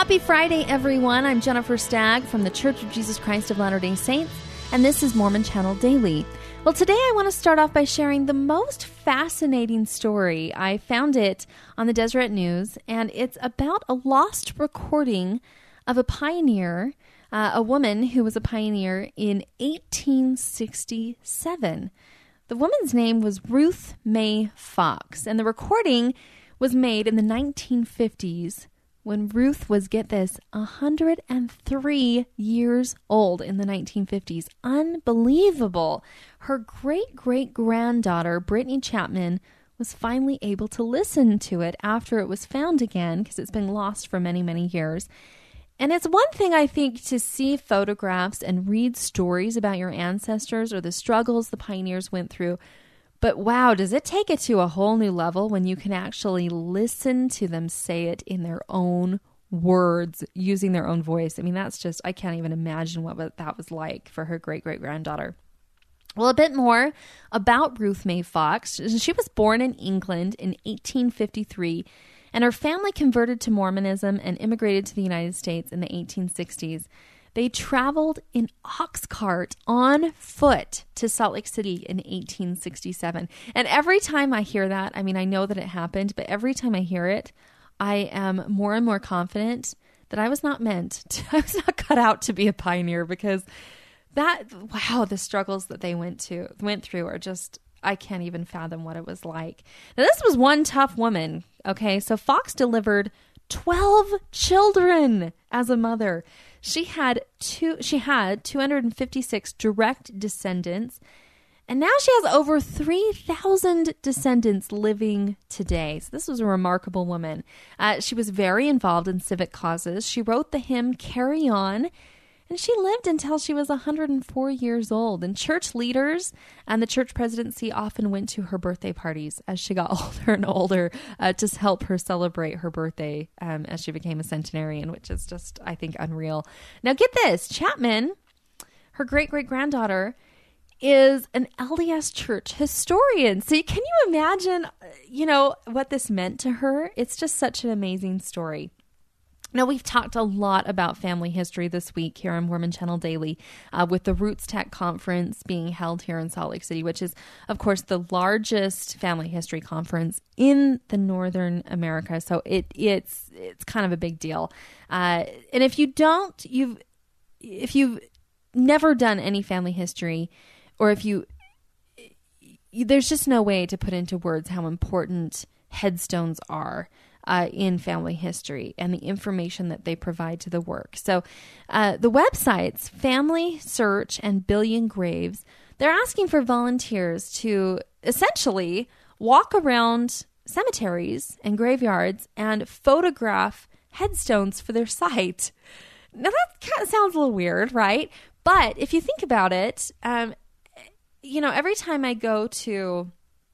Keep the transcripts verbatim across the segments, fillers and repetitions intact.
Happy Friday, everyone. I'm Jennifer Stagg from the Church of Jesus Christ of Latter-day Saints, and this is Mormon Channel Daily. Well, today I want to start off by sharing the most fascinating story. I found it on the Deseret News, and it's about a lost recording of a pioneer, uh, a woman who was a pioneer in eighteen sixty-seven. The woman's name was Ruth Mae Fox, and the recording was made in the nineteen fifties when Ruth was, get this, one hundred three years old in the nineteen fifties. Unbelievable. Her great-great-granddaughter, Brittany Chapman, was finally able to listen to it after it was found again, because it's been lost for many, many years. And it's one thing, I think, to see photographs and read stories about your ancestors or the struggles the pioneers went through. But wow, does it take it to a whole new level when you can actually listen to them say it in their own words, using their own voice? I mean, that's just, I can't even imagine what that was like for her great-great-granddaughter. Well, a bit more about Ruth Mae Fox. She was born in England in eighteen fifty-three, and her family converted to Mormonism and immigrated to the United States in the eighteen sixties. They traveled in ox cart on foot to Salt Lake City in eighteen sixty-seven. And every time I hear that, I mean, I know that it happened, but every time I hear it, I am more and more confident that I was not meant to, I was not cut out to be a pioneer, because that, wow, the struggles that they went to, went through are just, I can't even fathom what it was like. Now, this was one tough woman, okay? So Fox delivered twelve children as a mother. She had two, she had two hundred fifty-six direct descendants, and now she has over three thousand descendants living today. So this was a remarkable woman. Uh, she was very involved in civic causes. She wrote the hymn Carry On, and she lived until she was one hundred four years old. And church leaders and the church presidency often went to her birthday parties as she got older and older uh, to help her celebrate her birthday um, as she became a centenarian, which is just, I think, unreal. Now get this, Chapman, her great-great-granddaughter, is an L D S church historian. So can you imagine, you know, what this meant to her? It's just such an amazing story. Now, we've talked a lot about family history this week here on Mormon Channel Daily uh, with the Roots Tech Conference being held here in Salt Lake City, which is, of course, the largest family history conference in the Northern America. So it it's it's kind of a big deal. Uh, and if you don't, you've if you've never done any family history, or if you, there's just no way to put into words how important headstones are Uh, in family history and the information that they provide to the work. So uh, the websites, Family Search and Billion Graves, they're asking for volunteers to essentially walk around cemeteries and graveyards and photograph headstones for their site. Now that kind of sounds a little weird, right? But if you think about it, um, you know, every time I go to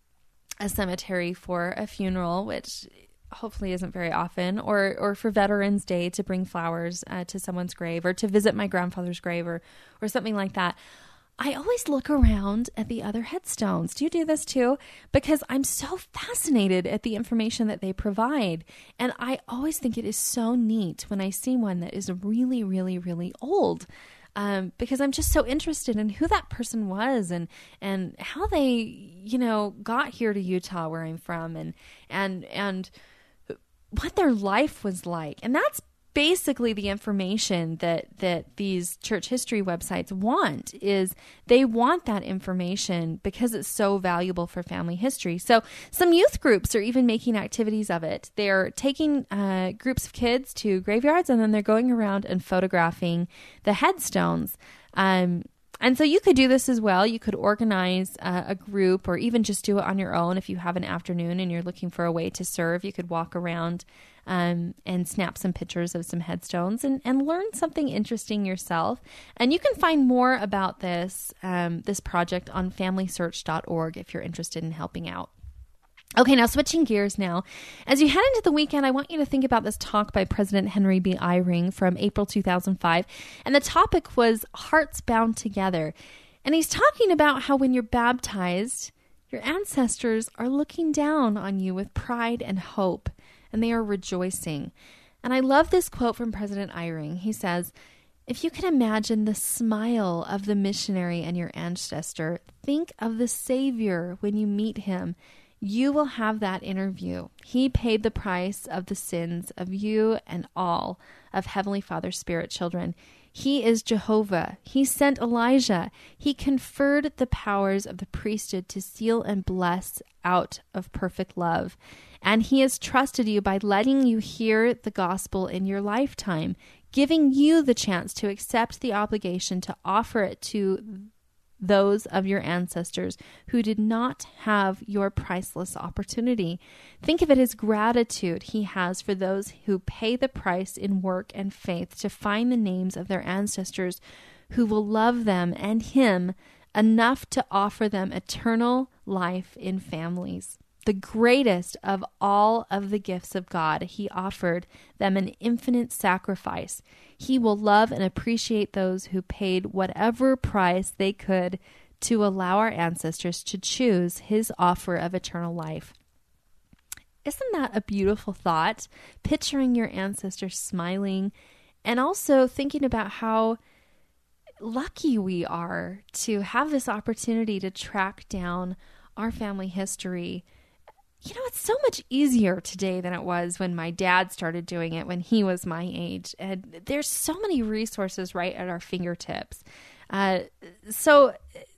a cemetery for a funeral, which hopefully isn't very often, or or for Veterans Day to bring flowers uh, to someone's grave, or to visit my grandfather's grave, or or something like that, I always look around at the other headstones. Do you do this too? Because I'm so fascinated at the information that they provide. And I always think it is so neat when I see one that is really, really, really old. Um, because I'm just so interested in who that person was, and and how they, you know, got here to Utah, where I'm from, and and and what their life was like. And that's basically the information that that these church history websites want. Is they want that information because it's so valuable for family history. So some youth groups are even making activities of it. They're taking uh, groups of kids to graveyards, and then they're going around and photographing the headstones. Um, and so you could do this as well. You could organize uh, a group, or even just do it on your own. If you have an afternoon and you're looking for a way to serve, you could walk around um, and snap some pictures of some headstones and, and learn something interesting yourself. And you can find more about this, um, this project on family search dot org if you're interested in helping out. Okay, now switching gears now. As you head into the weekend, I want you to think about this talk by President Henry B. Eyring from April two thousand five. And the topic was Hearts Bound Together. And he's talking about how when you're baptized, your ancestors are looking down on you with pride and hope, and they are rejoicing. And I love this quote from President Eyring. He says, "If you can imagine the smile of the missionary and your ancestor, think of the Savior when you meet him. You will have that interview. He paid the price of the sins of you and all of Heavenly Father's spirit children. He is Jehovah. He sent Elijah. He conferred the powers of the priesthood to seal and bless out of perfect love. And he has trusted you by letting you hear the gospel in your lifetime, giving you the chance to accept the obligation to offer it to those of your ancestors who did not have your priceless opportunity. Think of it as gratitude he has for those who pay the price in work and faith to find the names of their ancestors who will love them and him enough to offer them eternal life in families. The greatest of all of the gifts of God, he offered them an infinite sacrifice. He will love and appreciate those who paid whatever price they could to allow our ancestors to choose his offer of eternal life." Isn't that a beautiful thought? Picturing your ancestors smiling and also thinking about how lucky we are to have this opportunity to track down our family history. You know, it's so much easier today than it was when my dad started doing it when he was my age. And there's so many resources right at our fingertips. Uh, so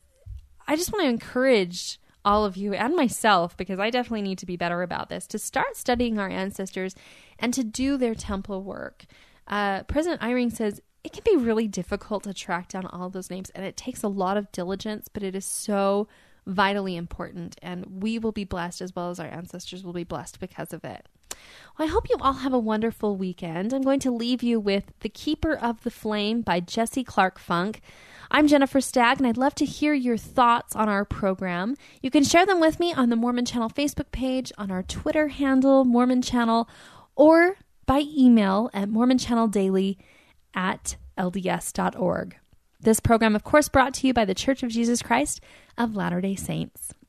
I just want to encourage all of you and myself, because I definitely need to be better about this, to start studying our ancestors and to do their temple work. Uh, President Eyring says it can be really difficult to track down all those names, and it takes a lot of diligence, but it is so vitally important, and we will be blessed as well as our ancestors will be blessed because of it. Well, I hope you all have a wonderful weekend. I'm going to leave you with The Keeper of the Flame by Jesse Clark Funk. I'm Jennifer Stagg, and I'd love to hear your thoughts on our program. You can share them with me on the Mormon Channel Facebook page, on our Twitter handle, Mormon Channel, or by email at mormonchanneldaily at L D S dot org. This program, of course, brought to you by the Church of Jesus Christ of Latter-day Saints.